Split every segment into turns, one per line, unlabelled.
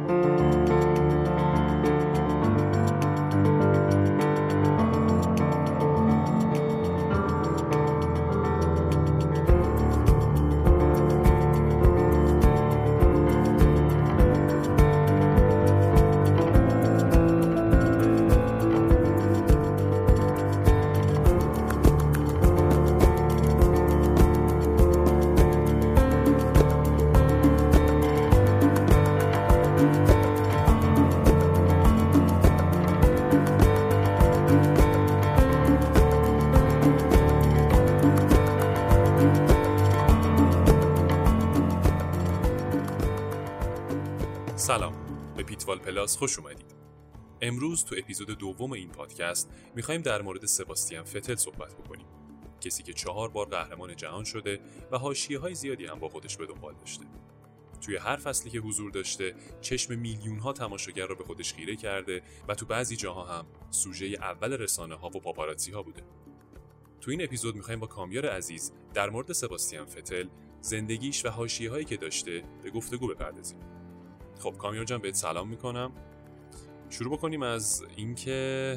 سلام، به پیتوال پلاس خوش اومدید. امروز تو اپیزود دوم این پادکست میخوایم در مورد سباستین فتل صحبت بکنیم. کسی که 4 بار قهرمان جهان شده و حاشیه‌های زیادی هم با خودش به دنبال داشته. توی هر فصلی که حضور داشته، چشم میلیون‌ها تماشاگر رو به خودش خیره کرده و تو بعضی جاها هم سوژه اول رسانه‌ها و پاپاراتزی‌ها بوده. تو این اپیزود میخوایم با کامیار عزیز در مورد سباستین فتل، زندگیش و حاشیه‌هایی که داشته به گفتگو بپردازیم. خب کامیار جان بهت سلام میکنم. شروع بکنیم از اینکه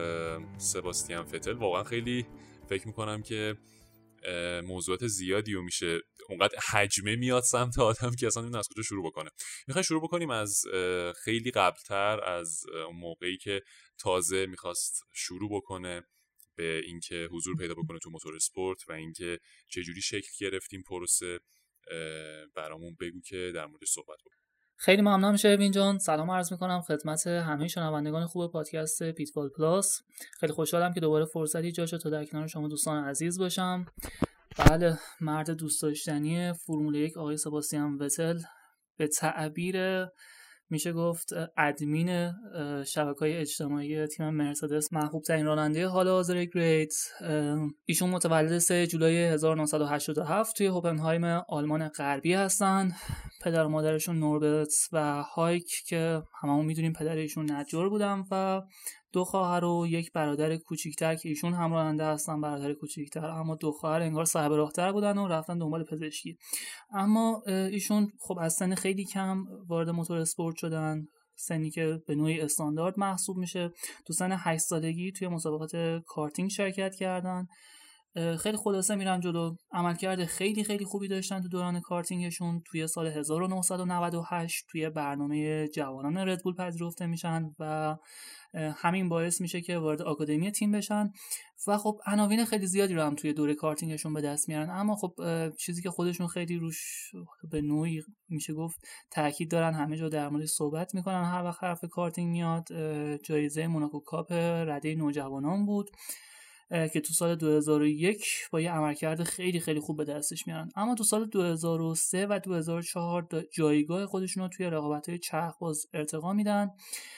سباستین فتل واقعا خیلی فکر میکنم که موضوعات زیادی و میشه اونقدر حجمه میاد سمت آدم که اصلا نمیدونه از کجا شروع بکنه. میخوایم شروع بکنیم از خیلی قبلتر، از اون موقعی که تازه میخواست شروع بکنه به اینکه حضور پیدا بکنه تو موتور اسپورت و اینکه چجوری شکل گرفتیم پروسه. برامون بگو که در موردش صحبت بکنیم.
خیلی ممنونم شروین جان. سلام عرض میکنم خدمت همه شنوندگان خوب پادکست پیتوال پلاس. خیلی خوشحالم که دوباره فرصتی ایجاد شد تا در کنار شما دوستان عزیز باشم. بله، مرد دوست داشتنی فرمول 1 آقای سباستین فتل، به تعبیر میشه گفت ادمین شبکه‌های اجتماعی تیم مرسدس، محبوب ترین راننده حال حاضر گریت. ایشون متولد 3 جولای 1987 توی هوپنهایم آلمان غربی هستن. پدر و مادرشون نوربرت و هایک که هممون میدونیم پدر ایشون نجار بودن و 2 خواهر و 1 برادر کوچیک‌تر که ایشون هم راننده هستن. برادر کوچیک‌تر، اما 2 خواهر انگار صاحب راه‌تر بودن و رفتن دنبال پزشکی. اما ایشون خب از سن خیلی کم وارد موتور اسپورت شدن، سنی که به نوعی استاندارد محسوب میشه. تو سن 8 سالگی توی مسابقات کارتینگ شرکت کردن. خیلی خلاصه میرم جلو، عملکرد خیلی خیلی خوبی داشتن تو دوران کارتینگشون. توی سال 1998 توی برنامه جوانان ردبول پذیرفته میشن و همین باعث میشه که وارد آکادمی تیم بشن و خب عناوین خیلی زیادی رو هم توی دوره کارتینگشون به دست میارن. اما خب چیزی که خودشون خیلی روش به نوعی میشه گفت تاکید دارن، همه جا در موردش صحبت میکنن هر وقت حرف کارتینگ میاد، جایزه موناکو کاپ رده نوجوانان بود که تو سال 2001 با یه عملکرد خیلی خیلی خوب به دستش میارن. اما تو سال 2003 و 2004 جایگاه خودشون رو توی رقابت‌های چرخ‌باز ارتقا میدن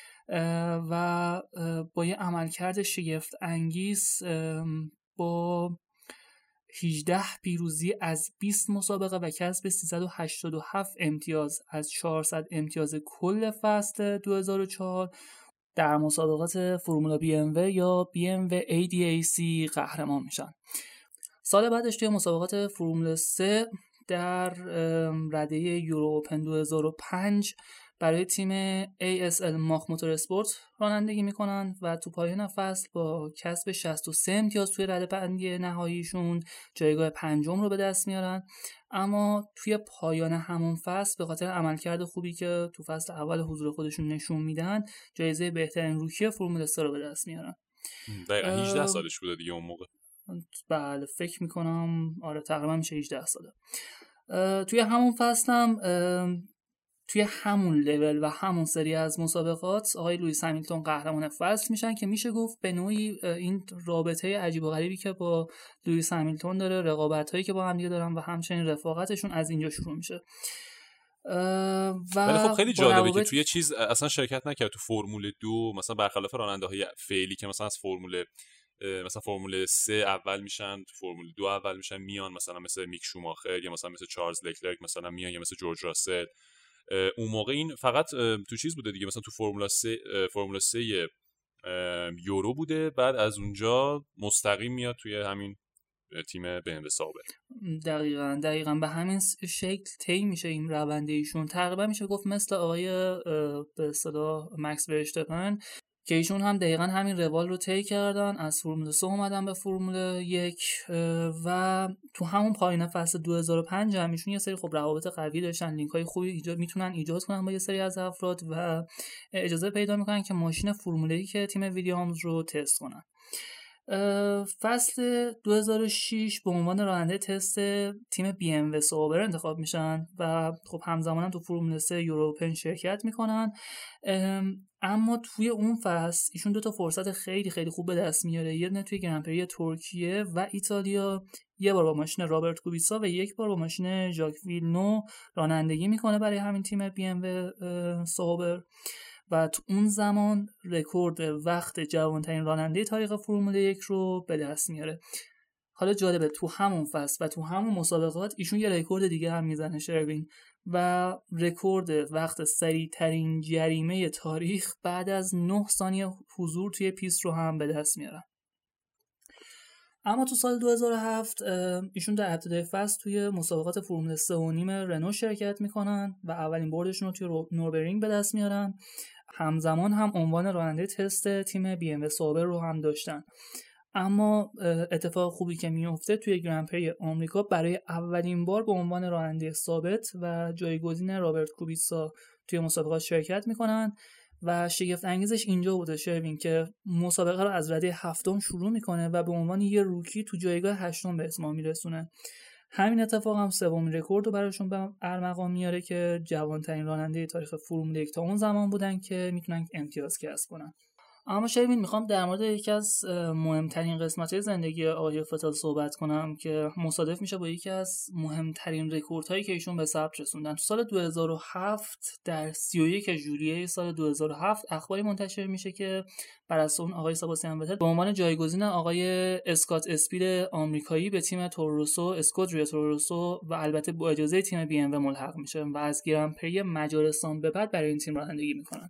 و با یه عملکرد شگفت انگیز با 18 پیروزی از 20 مسابقه و کسب 387 امتیاز از 400 امتیاز کل فصل 2004 در مسابقات فرمولا BMW یا BMW ADAC قهرمان میشن. سال بعدش توی مسابقات فرمولا 3 در رده یورو اوپن 2005 برای تیم ASL ماخ موتور اسپورت رانندگی میکنن و تو پایان فصل با کسب 63 امتیاز توی رده بندی نهاییشون جایگاه 5 رو به دست میارن. اما توی پایان همون فصل به خاطر عملکرد خوبی که تو فصل اول حضور خودشون نشون میدن، جایزه بهترین روکی فرمول 3 رو به دست میارن.
دقیقاً 18 سالش بوده دیگه اون موقع.
بله فکر میکنم آره تقریبا میشه 18 ساله. توی همون فصل هم توی همون لول و همون سری از مسابقات آقای لوئیس همیلتون قهرمان فصل میشن که میشه گفت به نوعی این رابطه عجیب و غریبی که با لوئیس همیلتون داره، رقابتایی که با هم دیگه دارن و همچنین رفاقتشون از اینجا شروع میشه.
ولی خب خیلی جالبه که توی چیز اصلا شرکت نکرد تو فرمول 2، مثلا برخلاف راننده‌های فعلی که مثلا از فرمول 3 اول میشن، تو فرمول 2 اول میشن میان، مثلا مثل میک شوماخر یا مثلا مثل چارلز لکلرک مثلا میان، یا مثل جورج راسل. اون موقع این فقط تو چیز بوده دیگه، مثلا تو فرمول 3 یورو بوده، بعد از اونجا مستقیم میاد توی همین تیم BMW سابق.
دقیقاً به همین شکل طی میشه این روند ایشون. تقریبا میشه گفت مثل آقای به اصطلاح مکس ورشتپن که ایشون هم دقیقاً همین روال رو طی کردن، از فرمول 3 اومدن به فرمول 1 و تو همون پایان فصل 2005 هم ایشون یه سری خب روابط قوی داشتن، لینک‌های خوبی میتونن ایجاد کنن با یه سری از افراد و اجازه پیدا میکنن که ماشین فرمول 1 تیم ویلیامز رو تست کنن. فصل 2006 به عنوان راننده تست تیم BMW سوبر انتخاب میشن و خب همزمان هم تو فرمول 3 یوروپن شرکت میکنن. اما توی اون فصل ایشون 2 فرصت خیلی خیلی خوب به دست میاره، یه دونه توی گرندپری ترکیه و ایتالیا، یه بار با ماشین رابرت کوبیسا و یک بار با ماشین ژاک ویلنو رانندگی میکنه برای همین تیم BMW سوبر و تو اون زمان رکورد وقت جوانترین راننده تاریخ فرمول 1 رو به دست میاره. حالا جالبه تو همون فصل و تو همون مسابقات ایشون یه رکورد دیگه هم میزنه شروین و رکورد وقت سریعترین جریمه تاریخ بعد از 9 ثانیه حضور توی پیست رو هم به دست میاره. اما تو سال 2007 ایشون در ابتدای فصل توی مسابقات فرمول 3.5 رنو شرکت میکنن و اولین بردشون رو توی نوربرینگ به دست میارن. همزمان هم عنوان راننده تست تیم BMW سوبر رو هم داشتن. اما اتفاق خوبی که میفته توی گرندپری آمریکا برای اولین بار به عنوان راننده ثابت و جایگزین رابرت کوبیسا توی مسابقات شرکت میکنن و شگفت انگیزش اینجا بوده شروین که مسابقه رو از رده 7 شروع میکنه و به عنوان یه روکی تو جایگاه 8 به اتمام میرسونه. همین اتفاق هم سومین رکورد رو براشون به ارمغان میاره که جوانترین راننده تاریخ فرمول 1 تا اون زمان بودن که میتونن امتیاز کسب کنن. اما شروین میخوام در مورد یکی از مهمترین قسمت‌های زندگی آقای فتل صحبت کنم که مصادف میشه با یکی از مهمترین رکوردهایی که ایشون به ثبت رسوندن. تو سال 2007 در 31 ژوئیه سال 2007 اخباری منتشر میشه که بر اساس اون آقای سباستیان فتل به عنوان جایگزین آقای اسکات اسپید آمریکایی به تیم توروسو اسکوادریا توروسو و البته با اجازه تیم BMW ملحق میشه و از گرندپری مجارستان به بعد برای این تیم رانندگی میکنن.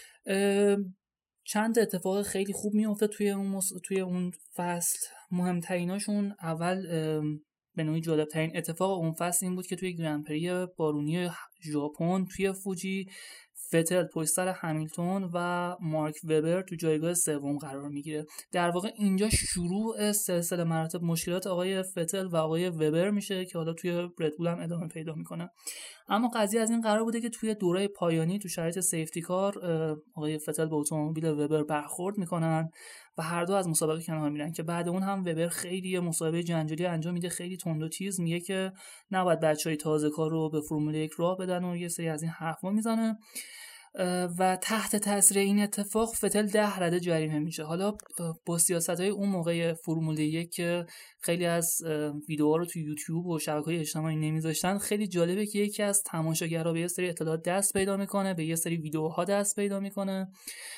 چند اتفاق خیلی خوب میفته توی اون فصل. مهمتریناشون اول به نوعی جالبترین اتفاق اون فصل این بود که توی گرندپری بارونی ژاپن توی فوجی فتل پشت سر همیلتون و مارک وبر تو جایگاه سوم قرار میگیره. در واقع اینجا شروع سلسله مراتب مشکلات آقای فتل و آقای وبر میشه که حالا توی ردبول هم ادامه پیدا میکنه. اما قضیه از این قرار بوده که توی دوره پایانی تو شرایط سیفتی کار آقای فتل با اتومبیل وبر برخورد میکنن و هر دو از مسابقه کنار میرن که بعد اون هم وبر خیلی مسابقه جنجالی انجام میده، خیلی تند و تیز میگه که نباید بچهای تازه کار رو به فرمول 1 راه بدن و یه سری از این حرفا میزنه و تحت تاثیر این اتفاق فتل 10 رده جریمه میشه. حالا با سیاست‌های اون موقع فرمول 1 که خیلی از ویدیوها رو تو یوتیوب و شبکه‌های اجتماعی نمیذاشتن، خیلی جالبه که یکی از تماشاگرها به یه سری اطلاعات دست پیدا میکنه، به یه سری ویدیوها دست پیدا میکنه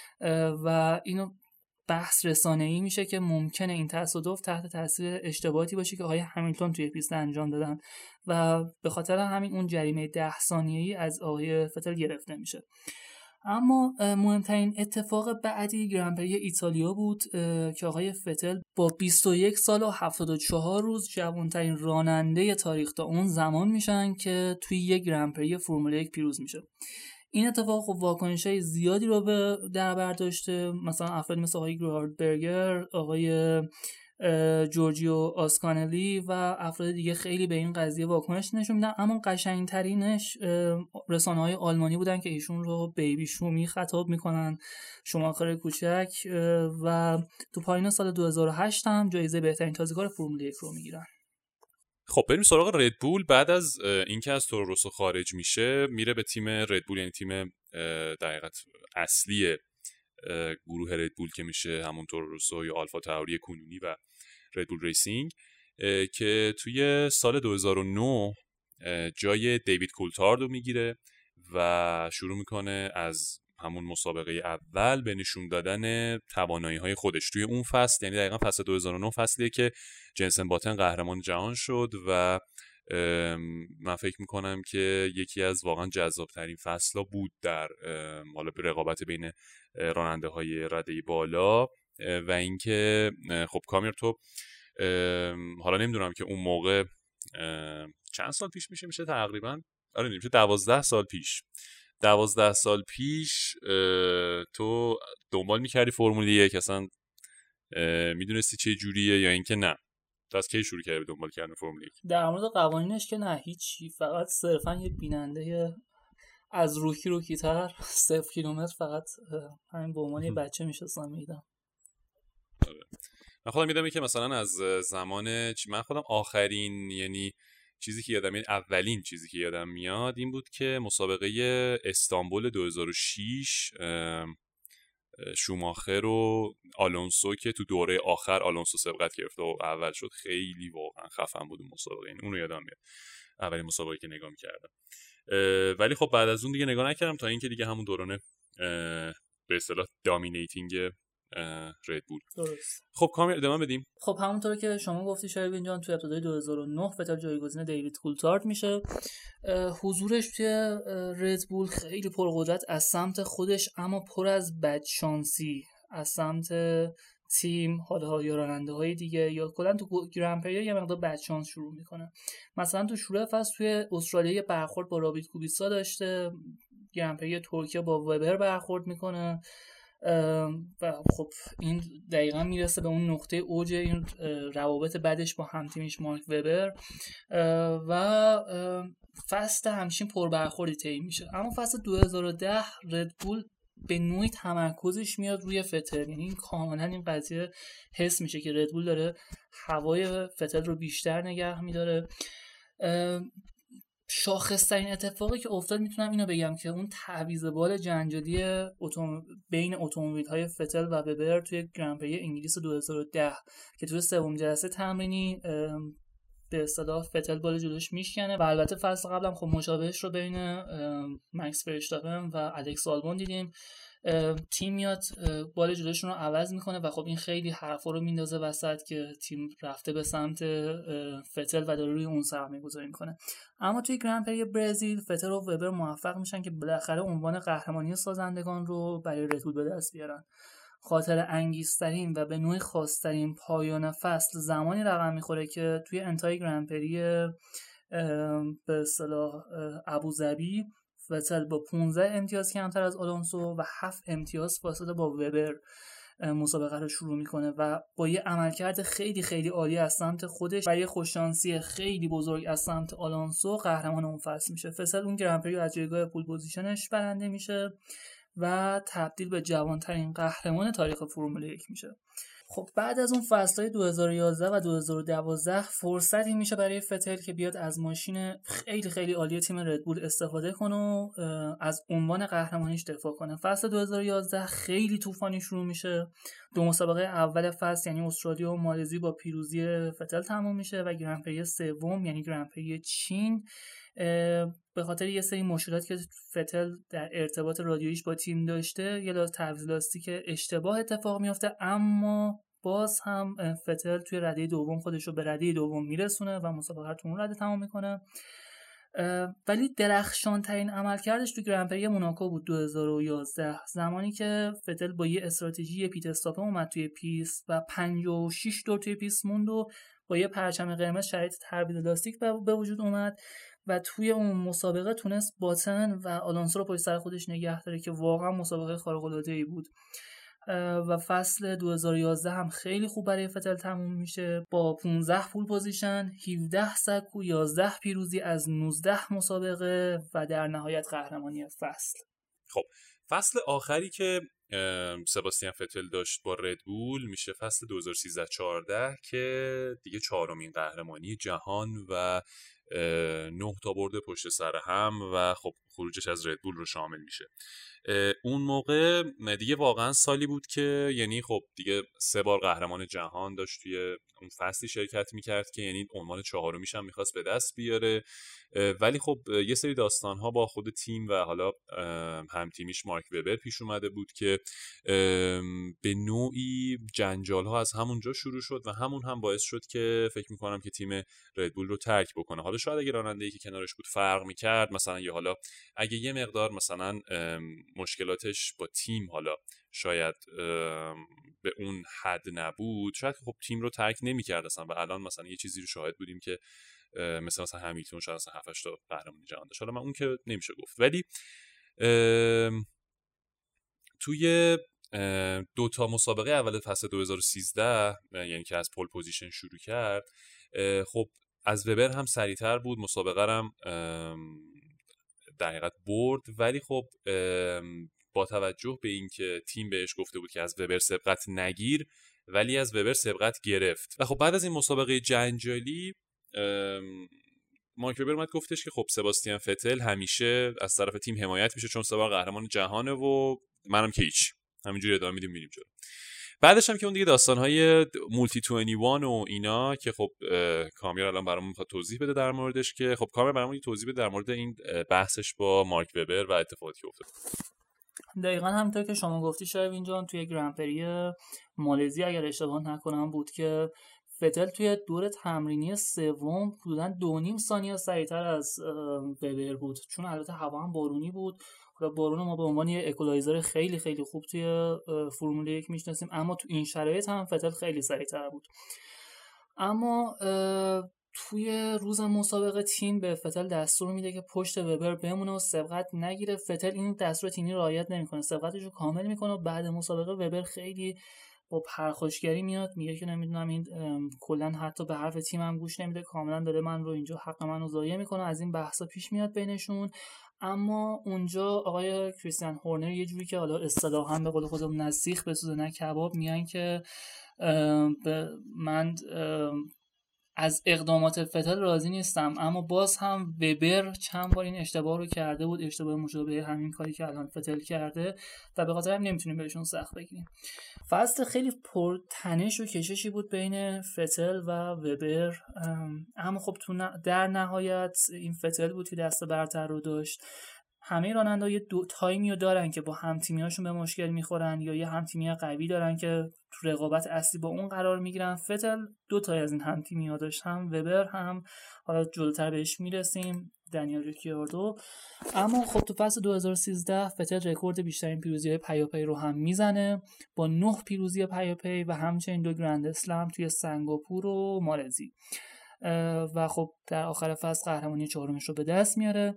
و اینو بحث رسانه‌ای میشه که ممکنه این تصادف تحت تاثیر اشتباهاتی باشه که آقای همیلتون توی پیست انجام دادن و به خاطر همین اون جریمه 10 ثانیه‌ای از آقای فتل گرفته میشه. اما مهمترین اتفاق بعدی گرندپری ایتالیا بود که آقای فتل با 21 سال و 74 روز جوانترین راننده تاریخ تا اون زمان میشن که توی یک گرندپری فرمول 1 پیروز میشه. این اتفاق خب واکنش‌های زیادی رو به در بر داشته، مثلا افرادی مثل آقای گرارد برگر، آقای جورجیو آسکانلی و افراد دیگه خیلی به این قضیه واکنش نشون میدن. اما قشنگترینش رسانه‌های آلمانی بودن که ایشون رو بیبی شومی خطاب میکنن، شوماخر کوچک، و تو پایان سال 2008 هم جایزه بهترین تازه‌کار فرمول 1 رو میگیرن.
خب بریم سراغ ردبول. بعد از اینکه از تورو روسو خارج میشه میره به تیم ردبول، یعنی تیم در حقیقت اصلی گروه ردبول که میشه همون تورو روسو یا آلفا تاوری کنونی و ردبول ریسینگ، که توی سال 2009 جای دیوید کولتارد رو میگیره و شروع میکنه از همون مسابقه اول به نشون دادن توانایی‌های خودش توی اون فصل. یعنی دقیقاً فصل 2009 فصلیه که جنسن باتن قهرمان جهان شد و من فکر میکنم که یکی از واقعا جذابترین فصل‌ها بود در حالا رقابت بین راننده‌های رده بالا. و اینکه خب کامیر تو حالا نمیدونم که اون موقع چند سال پیش میشه تقریبا، آره میشه 12 سال پیش. 12 سال پیش تو دنبال میکردی فرمول 1 اصلا میدونستی چه جوریه یا اینکه نه؟ تو از کی شروع کردی دنبال کردن فرمول 1؟
در مورد قوانینش که نه هیچی، فقط صرفا یه بیننده از روکی تر 0 کیلومتر فقط همین به عنوان یه بچه میشستم میدم.
من خودم میدم که مثلا از زمان من خودم آخرین یعنی چیزی که یادم، یعنی اولین چیزی که یادم میاد این بود که مسابقه استانبول 2006 شوماخر و آلونسو که تو دوره آخر آلونسو سبقت گرفته و اول شد، خیلی واقعا خفن بود مسابقه. این اونو یادم میاد اولین مسابقه که نگاه میکردم. ولی خب بعد از اون دیگه نگاه نکردم تا اینکه دیگه همون دوران به اصطلاح دامینیتینگ ردبول.
درست.
خب کامل ادامه بدیم.
خب همونطور که شما گفتی شایبین جان، تو ابتدای 2009 فتل جایگزین دیوید کولتارد میشه. حضورش توی ردبول خیلی پرقدرت از سمت خودش، اما پر از بدشانسی از سمت تیم، حالا یا راننده های دیگه یا کلا تو گرند پری یه مقدار بدشانس شروع میکنه. مثلا تو شروع فصل توی استرالیا برخورد با رابیت کوبیسا داشته، گرند پری ترکیه با وبر برخورد میکنه و خب این دقیقا میرسه به اون نقطه اوج این روابط بعدش با همتیمیش مارک وبر و فصل همچین پربرخوردی طی میشه. اما فصل 2010 ردبول به نوعی تمرکزش میاد روی فتل، یعنی این کاملا این قضیه حس میشه که ردبول داره هوای فتل رو بیشتر نگه میداره. شاخص‌ترین اتفاقی که افتاد میتونم اینو بگم که اون تعویض بال جنجالی بین اتومبیل‌های فتل و وبر توی گرند پری انگلیس 2010 که توی سوم جلسه تمرینی به اصطلاح فتل بال جلوش میشکنه و البته فصل قبلم خب مشابهش رو بین مکس فرشتاپن و الکس آلبون دیدیم. تیم میاد بال جلوشون رو عوض میکنه و خب این خیلی حرفا رو میندازه وسط که تیم رفته به سمت فتل و داره روی اون سرمایه‌گذاری میکنه. اما توی گرند پری برزیل فتل و وبر موفق میشن که بالاخره عنوان قهرمانی سازندگان رو برای ردبول به دست بیارن. خاطر انگیزترین و به نوعی خاصترین پایان فصل زمانی رقم میخوره که توی انتهای گرند پری به اصطلاح ابوظبی فتل با 15 امتیاز کمتر از آلونسو و 7 امتیاز فاصله با وبر مسابقه رو شروع میکنه و با یه عملکرد خیلی خیلی عالی از سمت خودش و یه خوششانسی خیلی بزرگ از سمت آلونسو قهرمان اون فصل میشه. فتل اون گرند پری از جایگاه پول پوزیشنش برنده میشه و تبدیل به جوانترین قهرمان تاریخ فرمول 1 میشه. خب بعد از اون فصل‌های 2011 و 2012 فرصتی میشه برای فتل که بیاد از ماشین خیلی خیلی عالی تیم ردبول استفاده کنه و از عنوان قهرمانیش دفاع کنه. فصل 2011 خیلی طوفانی شروع میشه. دو مسابقه اول فصل یعنی استرالیا و مالزی با پیروزی فتل تموم میشه و گرند پری سوم یعنی گرند پری چین به خاطر یه سری مشکلاتی که فتل در ارتباط رادیوییش با تیم داشته یه تعویض لاستیک اشتباه اتفاق میفته، اما باز هم فتل توی رده دوم خودش رو به رده دوم میرسونه و مسابقه رو تو اون رده تمام میکنه. ولی درخشان ترین عملکردش تو گرند پری موناکو بود 2011 زمانی که فتل با یه استراتژی پیت استاپ اومد توی پیست و 56 دور توی پیست موند و با یه پرچم قرمز شرایط تعویض لاستیک به وجود اومد و توی اون مسابقه تونست باتن و آلونسو رو پشت سر خودش نگه داره که واقعا مسابقه خارق‌العاده‌ای بود. و فصل 2011 هم خیلی خوب برای فتل تموم میشه با 15 پول پوزیشن، 17 سکو، 11 پیروزی از 19 مسابقه و در نهایت قهرمانی فصل.
خب فصل آخری که سباستین فتل داشت با ردبول میشه فصل 2013-14 که دیگه چهارمین قهرمانی جهان و 9 تا برد پشت سر هم و خب خروجش از ردبول رو شامل میشه. اون موقع دیگه واقعا سالی بود که یعنی خب دیگه 3 بار قهرمان جهان داشت توی اون فصلی شرکت میکرد که یعنی عنوان چهارمیش هم میخواست به دست بیاره، ولی خب یه سری داستان‌ها با خود تیم و حالا هم تیمیش مارک وبر پیش اومده بود که به نوعی جنجال‌ها از همونجا شروع شد و همون هم باعث شد که فکر می‌کنم که تیم ردبول رو ترک بکنه. حالا شاید اگه راننده‌ای که کنارش بود فرق می‌کرد مثلا یا حالا اگه یه مقدار مثلا مشکلاتش با تیم حالا شاید به اون حد نبود، شاید خب تیم رو ترک نمی‌کرد اصلا و الان مثلا یه چیزی رو شاهد بودیم که مثلا همیلتون شاید مثلا 7-8 تا قهرمانی جهان داشت. حالا من اون که نمیشه گفت، ولی توی 2 تا مسابقه اول فصل 2013 یعنی که از پول پوزیشن شروع کرد، خب از وبر هم سریعتر بود، مسابقه هم در حقیقت برد، ولی خب با توجه به اینکه تیم بهش گفته بود که از وبر سبقت نگیر، ولی از وبر سبقت گرفت. و خب بعد از این مسابقه جنجالی مارک وبر اومد گفتش که خب سباستیان فتل همیشه از طرف تیم حمایت میشه چون 3 بار قهرمان جهانه و منم که هیچ، همینجوری ادامه میدیم میریم جلو. بعدش هم که اون دیگه داستان‌های مولتی 21 و اینا که خب کامیار الان برامون میخواد توضیح بده در موردش، که خب کامیار برامون توضیح بده در مورد این بحثش با مارک وبر و اتفاقاتی که افتاد.
دقیقاً همونطور که شما گفتی شایوین جان، توی گرندپری مالزی اگر اشتباه نکنم بود که فتل توی دور تمرینی سوم حدوداً 2.5 ثانیه سریعتر از وبر بود، چون البته هوا هم بارونی بود. بارون ما به عنوان یه اکولایزر خیلی خیلی خوب توی فرمول 1 میشناسیم، اما تو این شرایط هم فتل خیلی سریعتر بود. اما توی روز مسابقه تیم به فتل دستور میده که پشت وبر بمونه و سبقت نگیره. فتل این دستور تیمی رعایت نمیکنه، سبقتش رو کامل میکنه و بعد مسابقه وبر خیلی با پرخاشگری میاد میگه که نمیدونم این کلا حتی به حرف تیم هم گوش نمیده، کاملا داره من رو اینجا حق من رو ضایع میکنه. از این بحثا پیش میاد بینشون. اما اونجا آقای کریستیان هورنر یه جوری که حالا اصطلاحاً به قول خودم نسیخ بسوزه نه کباب، میگن که من از اقدامات فتل راضی نیستم، اما باز هم وبر چند بار این اشتباه رو کرده بود، اشتباه مشابه همین کاری که الان فتل کرده و به خاطر هم نمیتونیم بهشون سخت بگیریم. فصل خیلی پر تنش و کششی بود بین فتل و وبر، اما خب در نهایت این فتل بود که دست برتر رو داشت. همه راننده‌ها یه تایمی رو دارن که با هم‌تیمی‌هاشون به مشکل میخورن یا یه هم‌تیمی قوی دارن که تو رقابت اصلی با اون قرار میگیرن. فتل 2 تا از این هم‌تیمی‌ها داشت، هم وبر هم حالا جلوتر بهش میرسیم دنیل ریکاردو. اما خب تو فصل 2013 فتل رکورد بیشترین پیروزی‌های پیاپی رو هم میزنه با 9 پیروزی پیاپی و همچنین 2 گرند اسلم توی سنگاپور و مالزی و خب در آخر فصل قهرمانی 4مش رو به دست میاره.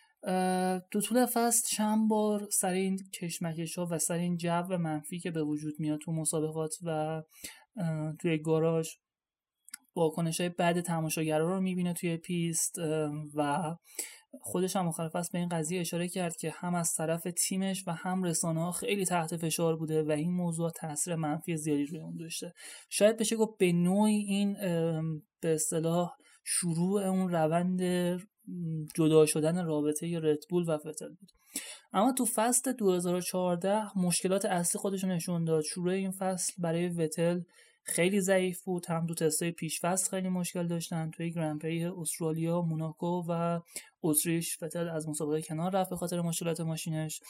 تو طول فصل چند بار سر این کشمکش‌ها و سر این جو منفی که به وجود میاد تو مسابقات و توی گاراژ واکنش‌های بد تماشاگرها رو میبینه توی پیست و خودش هم آخر فصل به این قضیه اشاره کرد که هم از طرف تیمش و هم رسانه‌ها خیلی تحت فشار بوده و این موضوع تاثیر منفی زیادی روی اون داشته. شاید بشه گفت به نوعی این به اصطلاح شروع اون روند جدا شدن رابطه ردبول و فتل بود. اما تو فصل 2014 مشکلات اصلی خودشون نشون داد. شروع این فصل برای فتل خیلی ضعیف بود، هم تو تستای پیش فصل خیلی مشکل داشتن. توی گرندپری استرالیا، موناکو و اتریش فتل از مسابقه کنار رفت به خاطر مشکلات ماشینش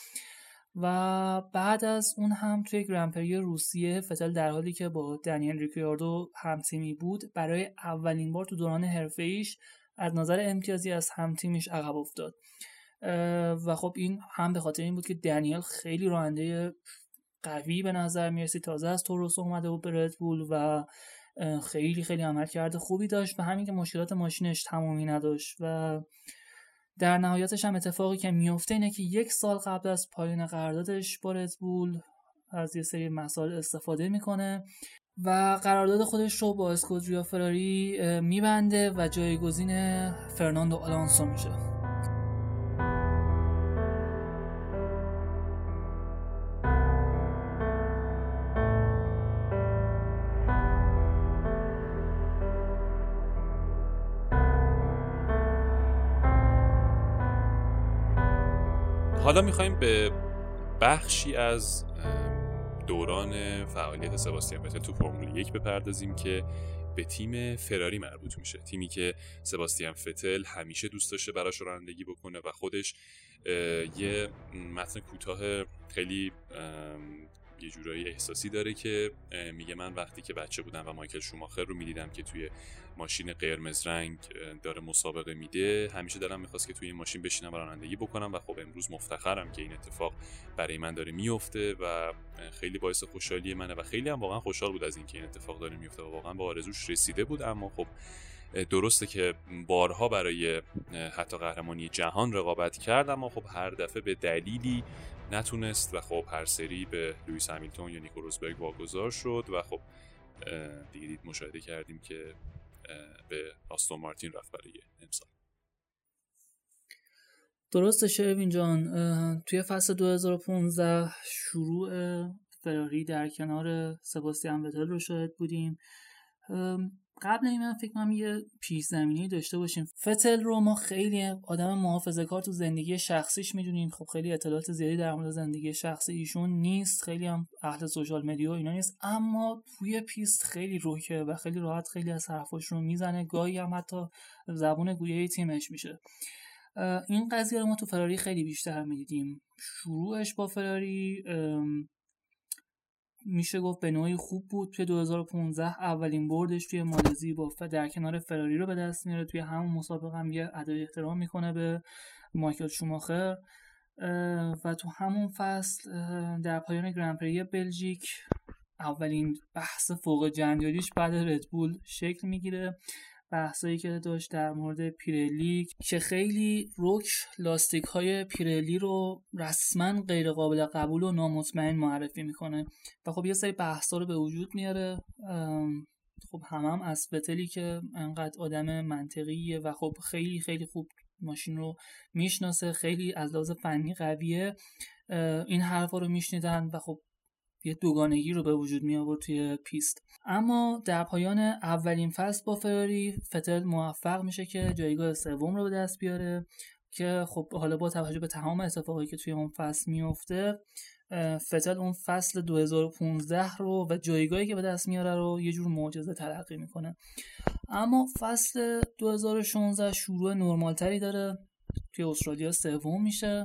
و بعد از اون هم توی گرندپری روسیه فتل در حالی که با دنیل ریکاردو همتیمی بود برای اولین بار تو دوران حرفه‌ایش از نظر امتیازی از همتیمیش عقب افتاد و خب این هم به خاطر این بود که دنیل خیلی راننده قوی به نظر میرسید، تازه از توروس اومده بود به ردبول و خیلی خیلی عملکرد خوبی داشت و همین که مشکلات ماشینش تمامی نداشت و در نهایتش هم اتفاقی که میفته اینه که 1 سال قبل از پایان قراردادش با ردبول از یه سری مسائل استفاده میکنه و قرارداد خودش رو با اسکودریا فراری میبنده و جایگزین فرناندو آلونسو میشه.
حالا میخوایم به بخشی از دوران فعالیت سباستیان فتل تو فرمول 1 بپردازیم که به تیم فراری مربوط میشه، تیمی که سباستیان فتل همیشه دوست داشته براش رانندگی بکنه و خودش یه متن کوتاه خیلی یه جورایی احساسی داره که میگه من وقتی که بچه بودم و مایکل شوماخر رو میدیدم که توی ماشین قرمز رنگ داره مسابقه میده، همیشه دلم میخواست که توی این ماشین بشینم و رانندگی بکنم و خب امروز مفتخرم که این اتفاق برای من داره میفته و خیلی باعث خوشحالی منه و خیلی هم واقعا خوشحال بود از اینکه این اتفاق داره میفته و واقعا به آرزوش رسیده بود. اما خب درسته که بارها برای حتی قهرمانی جهان رقابت کرد، اما خب هر دفعه به دلیلی نتونست و خب هر سری به لوئیس همیلتون یا نیکو روزبرگ واگذار شد و خب دیگه مشاهده کردیم که به آستون مارتین رفت برای امسال.
درسته شروین جان، توی فصل 2015 شروع فراری در کنار سباستیان فتل رو شاهد بودیم. قبل این من فکر کنم یه پیش زمینی داشته باشیم. فتل رو ما خیلی آدم محافظه‌کار تو زندگی شخصیش میدونیم، خب خیلی اطلاعات زیادی در مورد زندگی شخصی ایشون نیست، خیلی هم اهل سوشال مدیا و اینا نیست، اما توی پیست خیلی روکه و خیلی راحت خیلی از حرفاش رو میزنه، گاهی هم حتی زبون گویه تیمش میشه. این قضیه رو ما تو فراری خیلی بیشتر میدیدیم. شروعش با فراری میشه گفت به نوعی خوب بود. توی 2015 اولین بردش توی مالزی با در کنار فراری رو به دست میاره. توی همون مسابقه هم یه ادای احترام میکنه به مایکل شوماخر و تو همون فصل در پایان گرندپری بلژیک اولین بحث فوق جنجالیش بعد ردبول شکل میگیره. بحثایی که داشت در مورد پیرلی که خیلی روک لاستیک های پیرلی رو رسما غیر قابل قبول و نامطمئن معرفی میکنه و خب یه سری بحثا رو به وجود میاره. خب هم از فتلی که انقدر آدم منطقیه و خب خیلی خیلی خوب ماشین رو میشناسه، خیلی از لحاظ فنی قویه، این حرفا رو میشنیدن و خب یه دوگانگی رو به وجود می آورد توی پیست. اما در پایان اولین فصل با فراری فتل موفق میشه که جایگاه سوم رو به دست بیاره که خب حالا با توجه به تمام اتفاقایی که توی اون فصل میفته، فتل اون فصل 2015 رو و جایگاهی که به دست میاره رو یه جور معجزه تلقی میکنه. اما فصل 2016 شروع نرمال تری داره، توی استرالیا سوم میشه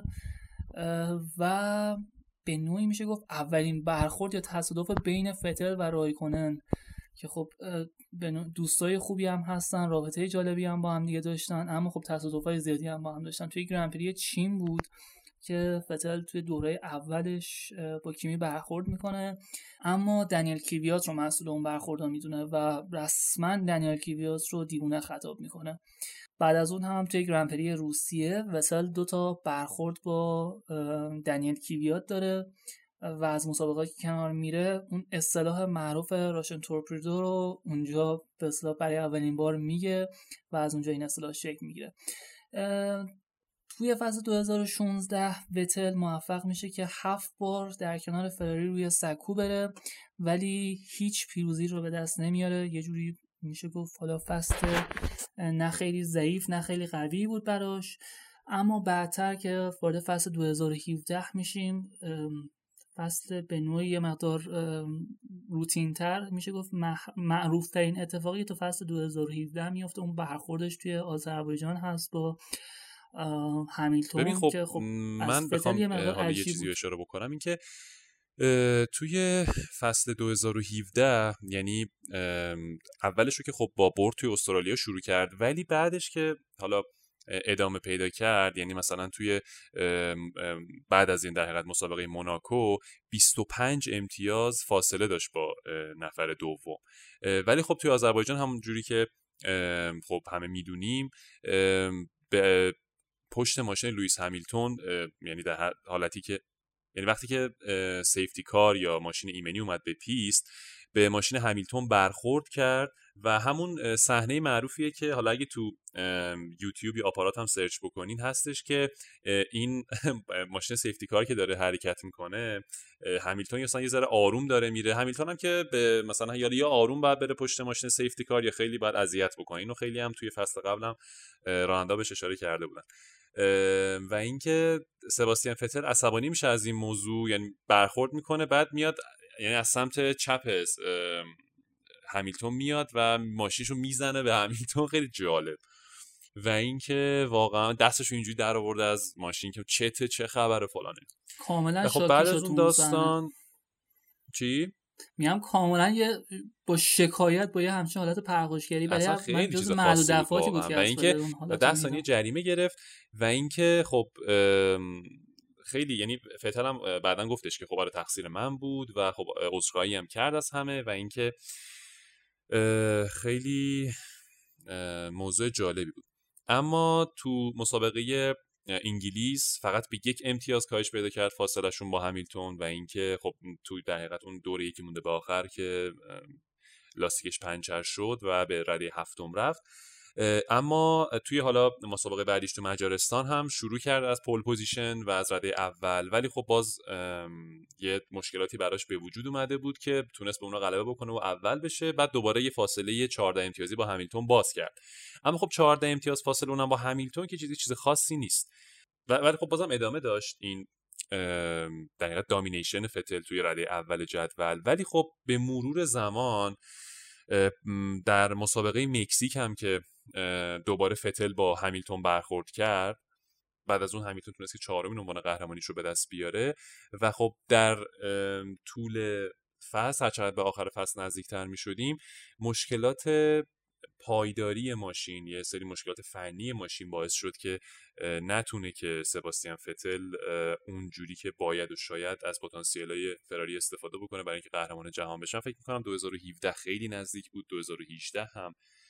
و به نوعی میشه گفت اولین برخورد یا تصادف بین فتل و رایکونن که خب دوستای خوبی هم هستن، رابطه جالبی هم با هم دیگه داشتن، اما خب تصادفای زیادی هم با هم داشتن. توی گرندپری چین بود که فتل توی دوره اولش با کیمی برخورد میکنه، اما دنیل کیویات رو مسئول اون برخوردها میدونه و رسما دنیل کیویات رو دیوونه خطاب میکنه. بعد از اون هم توی گرندپری روسیه فتل 2 برخورد با دنیل کیویات داره و از مسابقاتی که کنار میره اون اصطلاح معروف راشن تورپیدو رو اونجا به اصطلاح برای اولین بار میگه و از اونجا این اصطلاح شکل میگیره. توی فصل 2016 فتل موفق میشه که 7 بار در کنار فراری روی سکو بره ولی هیچ پیروزی رو به دست نمیاره. یه جوری میشه گفت حالا فصل نه خیلی ضعیف نه خیلی قوی بود براش، اما بعدتر که وارد فصل 2017 میشیم، فصل به نوعی یه مقدار روتین تر میشه گفت معروف ترین اتفاقی تو فصل 2017 میفته. اون برخوردش توی آذربایجان هست با همیلتون.
خب
که خب
من بخوام حالا یه چیزی اشاره بکنم، این که توی فصل 2017 یعنی اولش رو که خب با برد توی استرالیا شروع کرد، ولی بعدش که حالا ادامه پیدا کرد، یعنی مثلا توی بعد از این در حقیقت مسابقه موناکو 25 امتیاز فاصله داشت با نفر دوم، ولی خب توی آذربایجان همون جوری که خب همه میدونیم به پشت ماشین لوئیس همیلتون، یعنی در حالتی که یعنی وقتی که سیفتی کار یا ماشین ایمنی اومد به پیست به ماشین همیلتون برخورد کرد و همون صحنه معروفیه که حالا اگه تو یوتیوب یا آپارات هم سرچ بکنین هستش که این ماشین سیفتی کار که داره حرکت میکنه، همیلتون مثلا یه ذره آروم داره میره، همیلتون هم که به مثلا یا آروم باید بره پشت ماشین سیفتی کار یا خیلی باید اذیت بکنه. اینو خیلی هم توی فصل قبلم رانندا بهش اشاره کرده بودن. و اینکه سباستیان فتل عصبانی میشه از این موضوع، یعنی برخورد میکنه، بعد میاد یعنی از سمت چپ همیلتون میاد و ماشینشو میزنه به همیلتون. خیلی جالب. و اینکه واقعا دستشو اینجوری در آورده از ماشین که چه خبره فلانه.
کاملا
خب بعد از اون داستان چی؟
میگم کاملا یه با شکایت با یه همچین حالت پرخاشگری، ولی
اصلا
من
خیلی
جز
چیز
معدود
خاصی بود
دفعاتی بود
واقعا.
که
و
از
اینکه
اون حالت
10 ثانیه جریمه گرفت و اینکه خب خیلی، یعنی فتل هم بعدن گفتش که خب آره تقصیر من بود و خب عذرخواهی هم کرد از همه و اینکه خیلی موضوع جالبی بود. اما تو مسابقه انگلیس فقط به 1 امتیاز کاهش پیدا کرد فاصلهشون با همیلتون و اینکه خب توی در حقیقت اون دوره یکی مونده به آخر که لاستیکش پنچر شد و به رده هفتم رفت. اما توی حالا مسابقه بعدیش تو مجارستان هم شروع کرد از پول پوزیشن و از رده اول، ولی خب باز یه مشکلاتی براش به وجود اومده بود که تونست به اونا غلبه بکنه و اول بشه. بعد دوباره یه فاصله 14 امتیازی با همیلتون باز کرد. اما خب 14 امتیاز فاصله اونم با همیلتون که چیز خاصی نیست، ولی خب بازم ادامه داشت این در حقیقت دامینیشن فتل توی رده اول جدول. ولی خب به مرور زمان در مسابقه مکزیک هم که دوباره فتل با همیلتون برخورد کرد، بعد از اون همیلتون تونست که 4مین عنوان قهرمانیش رو به دست بیاره و خب در طول فصل هرچقدر به آخر فصل نزدیکتر می شدیم مشکلات پایداری ماشین، یه سری مشکلات فنی ماشین باعث شد که نتونه که سباستیان فتل اونجوری که باید و شاید از پتانسیل‌های فراری استفاده بکنه برای اینکه قهرمان جهان بشن. فکر می‌کنم 2017 خیلی نزدیک بود، 2018 هم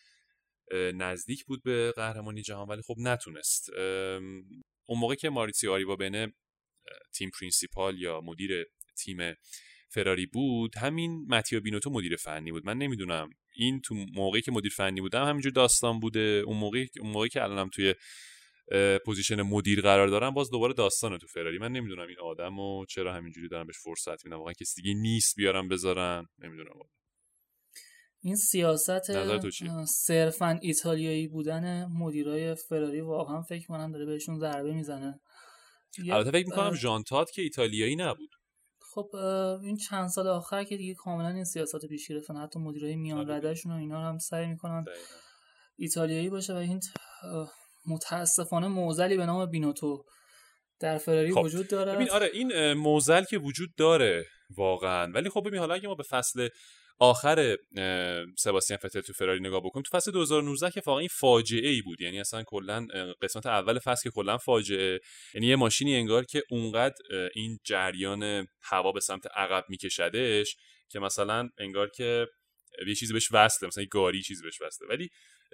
نزدیک بود به قهرمانی جهان ولی خب نتونست. اون موقع که ماریتسیو آریبابنه تیم پرینسیپال یا مدیر تیم فراری بود، همین ماتیو بینوتو مدیر فنی بود. من نمیدونم این تو موقعی که مدیر فنی بودم همینجور داستان بوده، اون موقعی که الانم توی پوزیشن مدیر قرار دارم باز دوباره داستانه تو فراری. من نمیدونم این آدمو چرا همینجوری دارن بهش فرصت میدن، واقعا کسی دیگه نیست بیارم بذارن، نمیدونم.
این سیاست صرفاً ایتالیایی بودن مدیرای فراری واقعا فکر کنم داره بهشون ضربه میزنه.
البته فکر میکنم ژان تات که ایتالیایی نبود.
خب این چند سال آخر که دیگه کاملا این سیاست پیش گرفتن، حتی مدیرای میان ردهشون و اینا هم سعی میکنن ایتالیایی باشه و این متاسفانه معضلی به نام بینوتو در فراری وجود داره.
ببین آره این معضل که وجود داره واقعا، ولی خب ببین حالا اگه ما به فصل آخر سباستیان فتل تو فراری نگاه بکنیم، تو فصل 2019 که واقعا این فاجعه ای بود، یعنی اصلا کلا قسمت اول فصل که کلا فاجعه، یعنی یه ماشینی انگار که اونقدر این جریان هوا به سمت عقب میکشدش که مثلا انگار که یه چیزی بهش وصله، مثلا یه گاری چیزی بهش وصله، ولی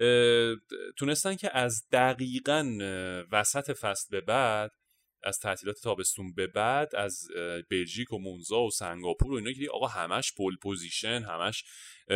تونستن که از دقیقاً وسط فصل به بعد، از تعطیلات تابستون به بعد، از بلژیک و مونزا و سنگاپور و اینا که آقا همش پول پوزیشن، همش 1-2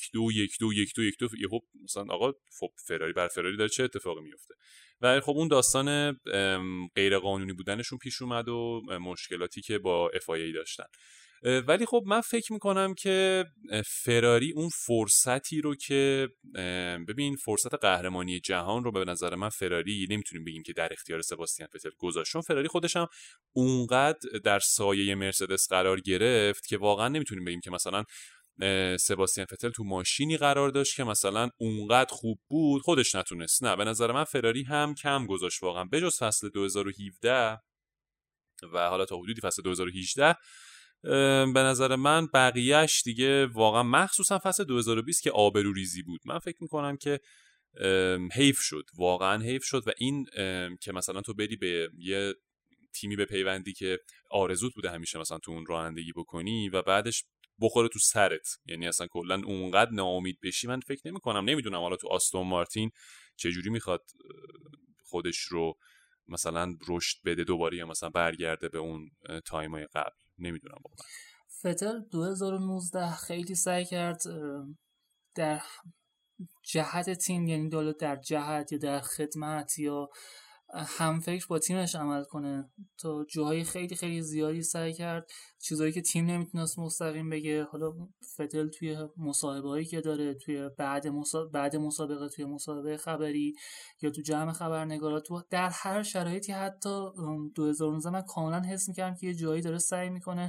یهو مثلا آقا فراری بر فراری داره چه اتفاقی میفته. و خب اون داستان غیر قانونی بودنشون پیش اومد و مشکلاتی که با FIA داشتن. ولی خب من فکر میکنم که فراری اون فرصتی رو که ببین فرصت قهرمانی جهان رو به نظر من فراری نمیتونیم بگیم که در اختیار سباستیان فتل گذاشت، چون فراری خودش هم اونقدر در سایه مرسدس قرار گرفت که واقعا نمیتونیم بگیم که مثلا سباستیان فتل تو ماشینی قرار داشت که مثلا اونقدر خوب بود خودش نتونست. نه، به نظر من فراری هم کم گذاشت واقعا، بجز فصل 2017 و حالا تا حدودی فصل 2018 به نظر من بقیهش دیگه واقعا، مخصوصا فصل 2020 که آبروریزی بود، من فکر میکنم که حیف شد، واقعا حیف شد. و این که مثلا تو بری به یه تیمی به پیوندی که آرزوت بوده همیشه مثلا تو اون رانندگی بکنی و بعدش بخوره تو سرت، یعنی اصلا کلا اونقدر ناامید بشی، من فکر نمیکنم، نمیدونم حالا تو آستون مارتین چجوری میخواد خودش رو مثلا رشد بده دوباره یا مثلا برگرده به اون تایمای قبل، نمیدونم واقعا.
فتل 2019 خیلی سعی کرد در جهت تیم، یعنی در جهت یا در خدمت یا همفکر با تیمش عمل کنه، تا جاهای خیلی خیلی زیادی سعی کرد، چیزایی که تیم نمیتونست مستقیم بگه. حالا فتل توی مصاحبه‌هایی که داره، توی بعد مسابقه، توی مسابقه خبری یا تو جمع خبرنگارا، تو در هر شرایطی، حتی 2019 من کاملا حس می‌کردم که یه جایی داره سعی میکنه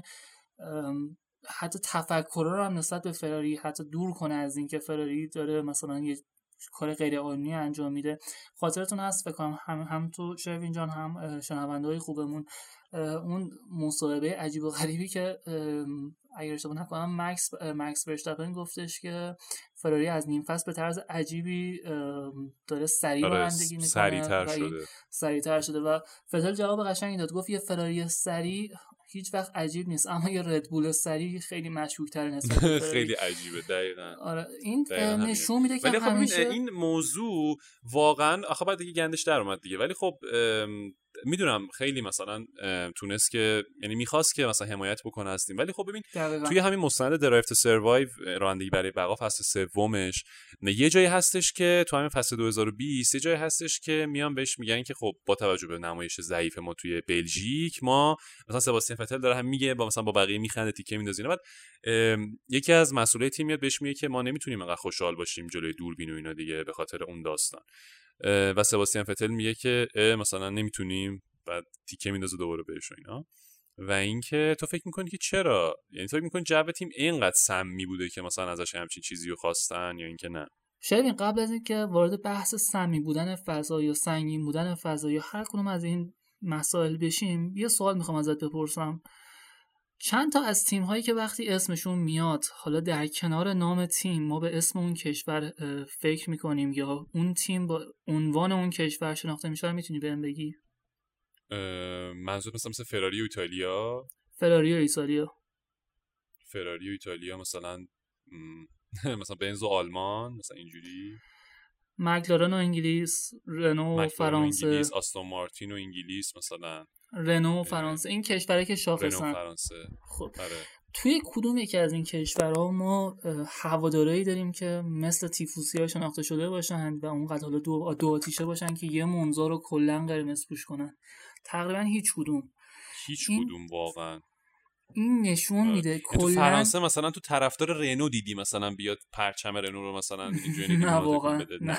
حتی تفکرها رو هم نسبت به فراری حتی دور کنه از این که فراری داره مثلا یه کار غیر قانونی انجام میده. خاطرتون هست فکر کنم هم تو شروین جان هم شنونده‌های خوبمون اون مصاحبه عجیب و غریبی که اگر اشتباه نکنم مکس ورشتاپن گفتش که فراری از نیم فصل به طرز عجیبی داره سریع رانندگی میکنه و سریع‌تر شده و فتل جواب قشنگی داد، گفت یه فراری سریع هیچ وقت عجیب نیست، اما یه ردبول سریع خیلی مشکوک‌تره نسبت به فراری.
خیلی عجیبه. دقیقاً.
آره این نشون میده که
همیشه این موضوع واقعا آخه بعد دیگه گندش در اومد دیگه، ولی خب میدونم خیلی مثلا تونست که یعنی میخواست که مثلا حمایت بکنه هستیم، ولی خب ببین توی همین مستند درایو تو سروایو رانندگی برای بقا فصل سومش یه جایی هستش که تو همین فصل 2020 یه جایی هستش که میان بهش میگن که خب با توجه به نمایش ضعیف ما توی بلژیک ما مثلا سباستین فتل داره هم میگه با مثلا با بقیه میخنده تیکه میندازه اینا، بعد یکی از مسئولای تیم میاد بهش میگه که ما نمیتونیم انقدر خوشحال باشیم جلوی دوربین و اینا دیگه به خاطر اون داستان، و سباستین فتل میگه که مثلا نمیتونیم، بعد تیکه میندازه دوباره بهش اینا. و اینکه تو فکر میکنی که چرا، یعنی تو فکر میکنی جو تیم اینقدر سمی بوده که مثلا ازش همچین چیزی رو خواستن یا اینکه نه؟
شاید قبل از اینکه وارد بحث سمی بودن فضا یا سنگین بودن فضا یا هر کدوم از این مسائل بشیم، یه سوال میخوام ازت بپرسم. چند تا از تیم هایی که وقتی اسمشون میاد حالا در کنار نام تیم ما به اسم اون کشور فکر میکنیم یا اون تیم با عنوان اون کشور شناخته میشه، میتونی بهم بگی؟
منظور مثلا فراری و ایتالیا؟ فراری و ایتالیا مثلا مثلا بنز و آلمان مثلا اینجوری،
مکلارن و انگلیس، رنو و فرانسه،
انگلیس، آستون مارتین و انگلیس مثلا،
رنو و فرانسه، این کشورایی که شاخصن. خب توی کدوم یکی از این کشورها ما هوادارایی داریم که مثل تیفوسی‌ها شناخته شده باشن و اونقدر حالا دو آتیشه باشن که یه منظار رو کلا قرمز پوش کنن؟ تقریبا هیچ کدوم
واقعا.
این نشون میده کلا
تو فرانسه مثلا تو طرفدار رنو دیدی مثلا بیاد پرچم رنو رو مثلا اینجوری
نه واقعا نه.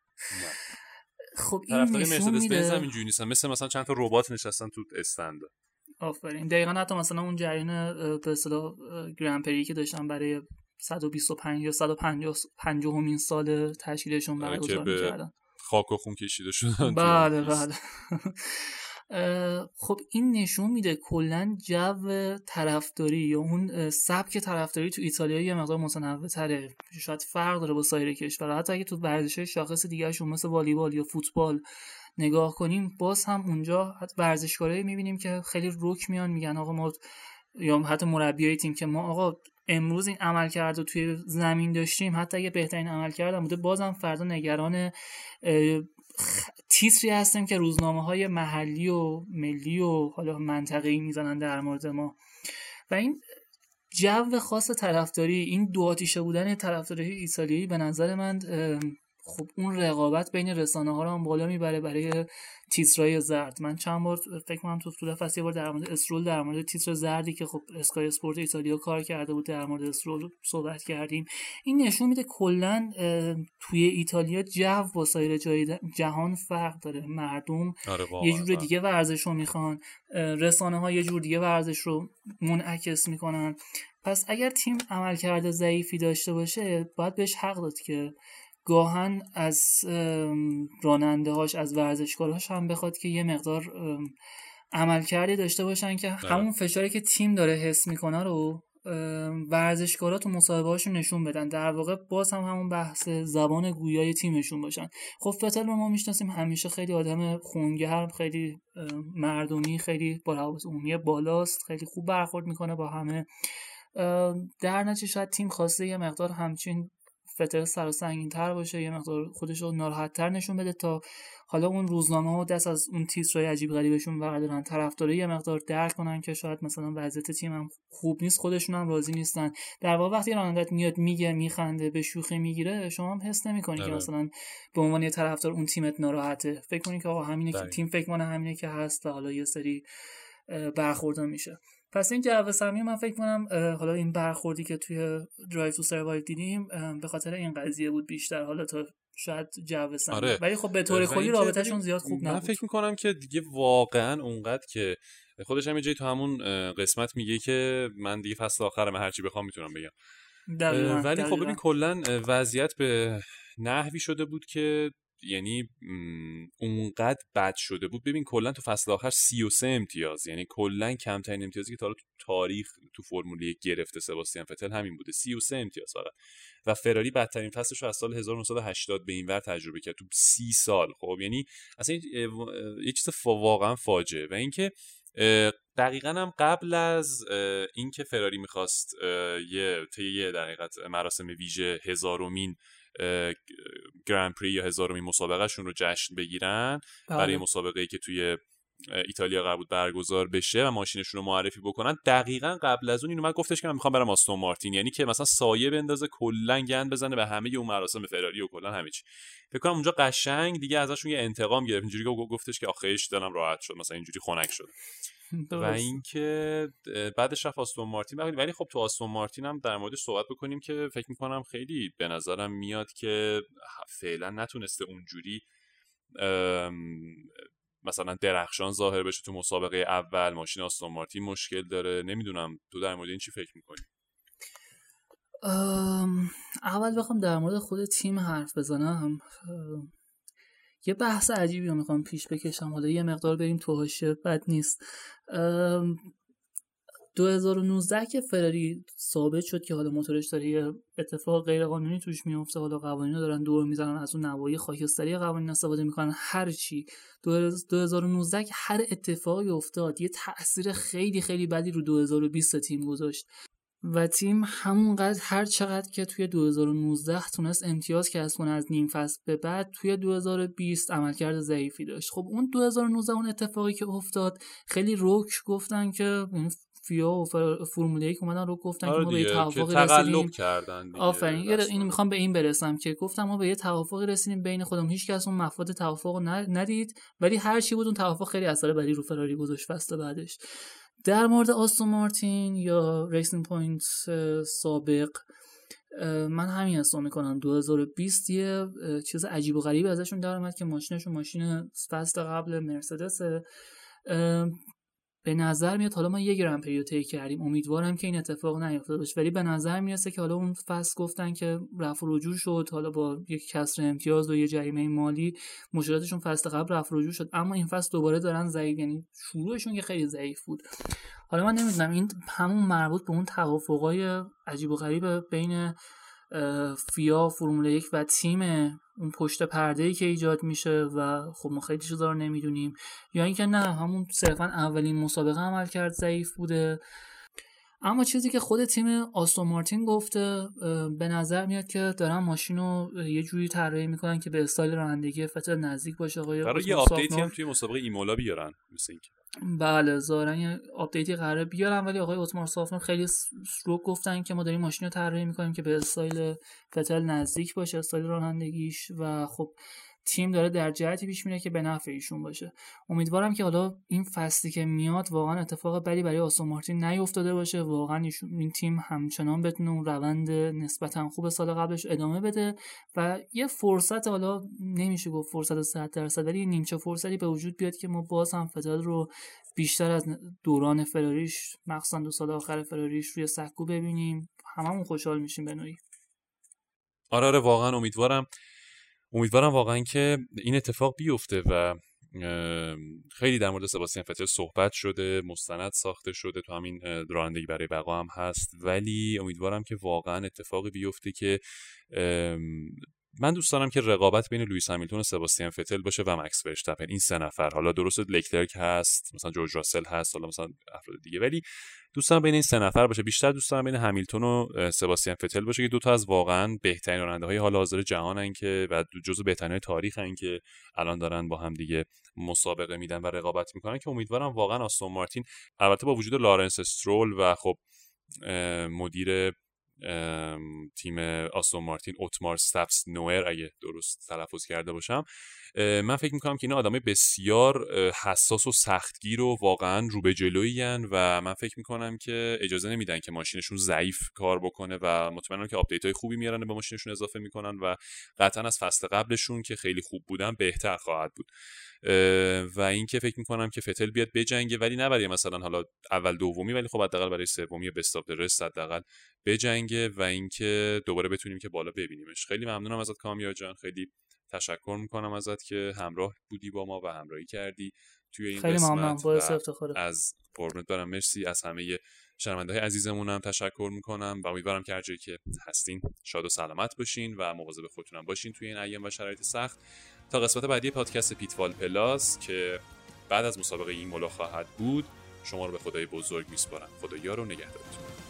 خب این نشون میده
اینجوری نیستن، مثلا چند تا ربات نشستن تو استند.
آفرین. دقیقاً حتی مثلا اون جریان به اصطلاح گرند پری که داشتن برای 125 یا 150 سال تشکیلشون برگزار می‌کردن،
خاک و خون کشیده شدن.
بله خب این نشون میده کلا جو طرفداری یا اون سبک طرفداری تو ایتالیا یه مقدار متنوع‌تره، شاید فرق داره با سایر کشورها. حتی اگه تو ورزش‌های شاخص دیگه‌شون مثل والیبال یا فوتبال نگاه کنیم، باز هم اونجا ورزشکارایی می‌بینیم که خیلی رک میان میگن آقا ما، یا حتی مربیای تیم که ما آقا امروز این عملکرد رو توی زمین داشتیم، حتی اگه بهترین عملکرد بوده بازم فردا نگران تیتری هستیم که روزنامه‌های محلی و ملی و حالا منطقه‌ای میزنن در مورد ما. و این جو خاص طرفداری، این دو آتیشه بودن طرفداری ایتالیایی به نظر من خب اون رقابت بین رسانه‌ها رو هم بالا میبره برای تیترای زرد. من چند بار فکر کنم تو طول فصل یه بار در مورد استرول، در مورد تیتر زردی که خب اسکای اسپورت ایتالیا کار کرده بود در مورد استرول صحبت کردیم. این نشون میده کلا توی ایتالیا جو با سایر جای جهان فرق داره. مردم یه جور دیگه ورزش رو میخوان، رسانه‌ها یه جور دیگه ورزش رو منعکس میکنن. پس اگر تیم عملکرد ضعیفی داشته باشه باید بهش حق داد که گاهن از راننده‌هاش، از ورزشکارهاش هم بخواد که یه مقدار عملکردی داشته باشن که همون فشاری که تیم داره حس میکنه رو ورزشکارا تو مصاحبه‌هاشون نشون بدن. در واقع باز هم همون بحث زبان گویای تیمشون باشن. خب فتل رو ما میشناسیم همیشه خیلی آدم خونگرم، خیلی مردمی، خیلی با حواس عمومی بالاست، خیلی خوب برخورد میکنه با همه. در نتیجه شاید تیم خواسته یه مقدار همچین فتل سر و سنگین‌تر باشه، یه مقدار خودش رو ناراحت‌تر نشون بده تا حالا اون روزنامه‌ها دست از اون تیترای عجیب غریبشون بردارن، طرفدارا یه مقدار درک کنن که شاید مثلا وضعیت تیم هم خوب نیست، خودشون هم راضی نیستن. در واقع وقتی رانندت میاد میگه، میخنده، به شوخی میگیره، شما هم حس نمی‌کنی که مثلا به عنوان یه طرفدار اون تیمت ناراحته. فکر کنی که آقا همینه که تیم فکر کنه همینه که هست و حالا یه سری برخوردا میشه. پس این جو سمی من فکر کنم حالا این برخوردی که توی درایو تو سروایو دیدیم به خاطر این قضیه بود بیشتر، حالا تا شاید جو سمی. ولی خب به طور کلی رابطه‌شون زیاد خوب نبود.
من فکر می‌کنم که دیگه واقعا اونقدر که خودش هم یه جایی تو همون قسمت میگه که من دیگه فصل آخرم هر چی بخوام میتونم بگم. ولی خب ببین کلا وضعیت به نحوی شده بود که یعنی اونقدر بد شده بود. ببین کلا تو فصل آخر 33 امتیاز، یعنی کلا کمترین امتیازی که تا حالا تو تاریخ تو فرمول 1 گرفته سباستیان فتل همین بوده، 33 امتیاز فقط. و فراری بدترین فصلش رو از سال 1980 به این ور تجربه کرد تو 30 سال. خب یعنی اصلا یه چیز واقعا فاجعه. و اینکه دقیقاً هم قبل از اینکه فراری میخواست یه در حقیقت مراسم ویژه هزارمین گرند پری یا هزارمین مسابقه شون رو جشن بگیرن برای مسابقه‌ای که توی ایتالیا قرار بود برگزار بشه و ماشینشون رو معرفی بکنن، دقیقاً قبل از اون این اومد گفتش که من میخوام برم آستون مارتین، یعنی که مثلا سایه بندازه کلا گند بزنه به همه اون مراسم فراری و کلا همه چی. فکر کنم اونجا قشنگ دیگه ازشون یه انتقام گرفت، اینجوری گفتش که آخیش دلم راحت شد، مثلا اینجوری خنک شد. و اینکه بعدش رفت آستون مارتین. ولی خب تو آستون مارتین هم در موردش صحبت بکنیم که فکر میکنم خیلی به نظرم میاد که فعلا نتونسته اونجوری مثلا درخشان ظاهر بشه تو مسابقه اول. ماشین آستون مارتین مشکل داره. نمیدونم تو در مورد این چی فکر میکنی؟
اول بخوام در مورد خود تیم حرف بزنم، یه بحث عجیبی رو میخوام پیش بکشم، حالا یه مقدار بریم تو حاشیه، بد نیست. 2019 که فراری ثابت شد که حالا موتورش داره یه اتفاق غیر قانونی توش میفته، حالا قوانینو دارن دور میزنن، از اون نوای خاکستری قوانین استفاده میکنن، هر چی 2019 که هر اتفاقی افتاد یه تأثیر خیلی خیلی بدی رو 2020 تیم گذاشت و تیم همونقدر هر چقدر که توی 2019 تونست امتیاز کسب کنه از نیم فصل به بعد، توی 2020 عملکرد ضعیفی داشت. خب اون 2019 اون اتفاقی که افتاد خیلی روک گفتن که فیا و فرمول 1 اومدن رو گفتن که ما به یه توافقی رسیدیم. آفرین، اینو میخوام به این برسم که گفتم ما به یه توافقی رسیدیم بین خودمون، هیچ کس اون مفاد توافق ندید، ولی هر چی بود اون توافق خیلی اثر بدی رو فراری گذاشت فصل بعدش. در مورد آستون مارتین یا ریسینگ پوینت سابق، من همین حسو میکنم 2020 یه چیز عجیب و غریبی ازشون در اومد که ماشینشون ماشین فصل قبل مرسدسه. به نظر میاد، حالا ما یه گرند پری رو طی کردیم، امیدوارم که این اتفاق نیفته باشه، ولی به نظر میاد که حالا اون فصل گفتن که رفع و رجوع شد، حالا با یک کسر امتیاز و یه جریمه مالی مشکلاتشون فصل قبل رفع و رجوع شد، اما این فصل دوباره دارن ضعیف، یعنی شروعشون که خیلی ضعیف بود. حالا من نمیدونم این همون مربوط به اون توافقای عجیب و غریب بین فیا، فرمول 1 و تیم، اون پشت پرده‌ای که ایجاد میشه و خب ما خیلی چیزا رو نمیدونیم، یا اینکه نه همون صرفا اولین مسابقه عمل کرد ضعیف بوده. اما چیزی که خود تیم آستون مارتین گفته، به نظر میاد که دارن ماشین رو یه جوری طراحی میکنن که به استایل رانندگی فتل نزدیک باشه.
برای یه آپدیتی هم توی مسابقه ایمولا بیارن مثل اینکه.
بله ظاهرا یه آپدیتی قراره بیارن، ولی آقای اتمار صافنور خیلی رو گفتن که ما داریم ماشین رو طراحی میکنیم که به استایل فتل نزدیک باشه، استایل رانندگیش، و خب تیم داره در جهتی پیش میره که به نفع ایشون باشه. امیدوارم که حالا این فصلی که میاد واقعا اتفاق بدی برای آستون مارتین نیفتاده باشه، واقعا این تیم همچنان بتونه اون روند نسبتا خوب سال قبلش ادامه بده و یه فرصت، حالا نمیشه گفت فرصت 100%، ولی نیمچه فرصتی به وجود بیاد که ما باز هم فتل رو بیشتر از دوران فراریش، مخصوصا 2 سال آخر فراریش، روی سکو ببینیم. هممون خوشحال میشیم به نوعی.
آره واقعا امیدوارم واقعا که این اتفاق بیفته. و خیلی در مورد سباستیان فتل صحبت شده، مستند ساخته شده، تو همین رانندگی برای بقا هم هست، ولی امیدوارم که واقعا اتفاقی بیفته که من دوست دارم که رقابت بین لوئیس همیلتون و سباستیان فتل باشه و مکس ورشتاپن، این سه نفر. حالا درست لکلرک هست، مثلا جورج راسل هست، حالا مثلا افراد دیگه، ولی دوست دارم بین این سه نفر باشه. بیشتر دوست دارم بین همیلتون و سباستیان فتل باشه که دو تا از واقعا بهترین راننده‌های حال حاضر جهانن که و جزو بهترین‌های تاریخن که الان دارن با هم دیگه مسابقه میدن و رقابت میکنن، که امیدوارم واقعا آستون مارتین، البته با وجود لارنس استرول و خب مدیر تیم آستون مارتین اتمار ستافس نوئر، اگه درست تلفظ کرده باشم، من فکر میکنم که اینا آدمای بسیار حساس و سختگیر و واقعا رو به جلویین و من فکر میکنم که اجازه نمیدن که ماشینشون ضعیف کار بکنه و مطمئنم که آپدیت های خوبی میارن به ماشینشون اضافه میکنن و قطعا از فصل قبلشون که خیلی خوب بودن بهتر خواهد بود. و اینکه فکر میکنم که فتل بیاد بجنگه، ولی نه برای مثلا حالا اول دومی، ولی خب حداقل برای سومی بست اف رست حداقل بجنگه و اینکه دوباره بتونیم که بالا ببینیمش. خیلی ممنونم ازت کامیا جان، خیلی تشکر میکنم ازت که همراه بودی با ما و همراهی کردی توی این
خیلی ممنونم،
قسمت.
باعث افتخاره.
از قربونت برم، مرسی. از همه شنونده‌های عزیزمونم تشکر میکنم و امیدوارم که هر جایی که هستین شاد و سلامت باشین و مواظب خودتون باشین توی این ایام و شرایط سخت. تا قسمت بعدی پادکست پیتفال پلاس که بعد از مسابقه این ملا خواهد بود، شما رو به خدای بزرگ میسپارم. خدا یار و نگهدارتون.